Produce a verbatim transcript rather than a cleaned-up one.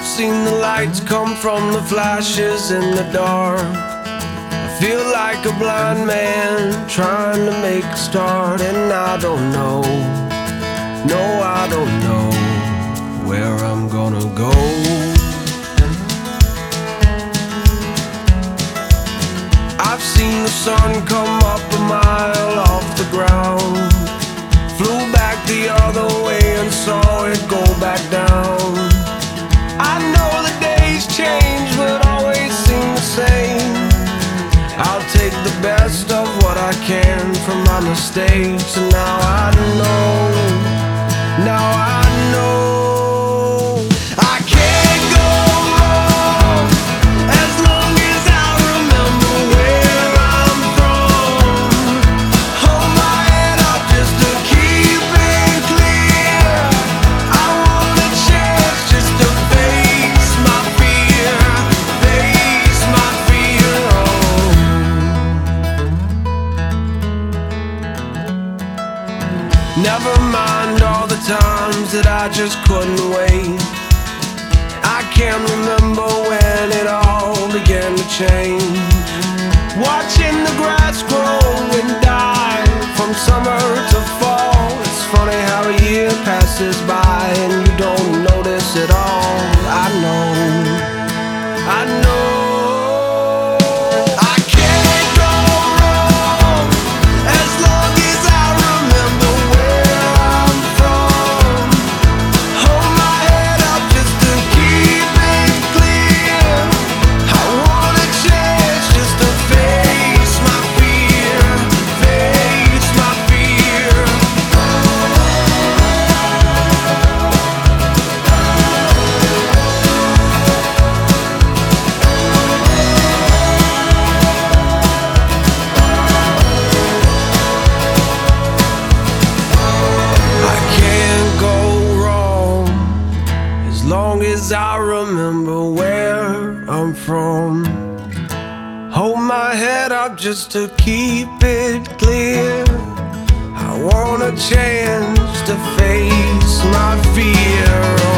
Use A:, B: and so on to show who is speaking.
A: seen the lights come from the flashes in the dark. I feel like a blind man trying to make a start, and I don't know, no, I don't know where I'm gonna go. I've seen the sun come up a mile off the ground, flew back the other way and saw it go back down. I know the days change but always seem the same. I'll take the best of what I can from my mistakes, and now I know, now I know I can't go wrong as long as I remember where I'm from. Hold my head up just to keep it clear. I want a chance just to face my fear, face my fear. Never mind all the times that I just couldn't wait. I can't remember when it all began to change. Watching the grass grow and die from summer to fall. It's funny how a year passes by and you don't notice it all. I know, I know I can't go wrong as long as I remember where I'm from. Hold my head up just to keep it clear. I want a chance just to face my fear, face my fear. I can't go wrong as long as I remember where I'm from. Hold my head up just to keep it clear. I want a chance to face my fear.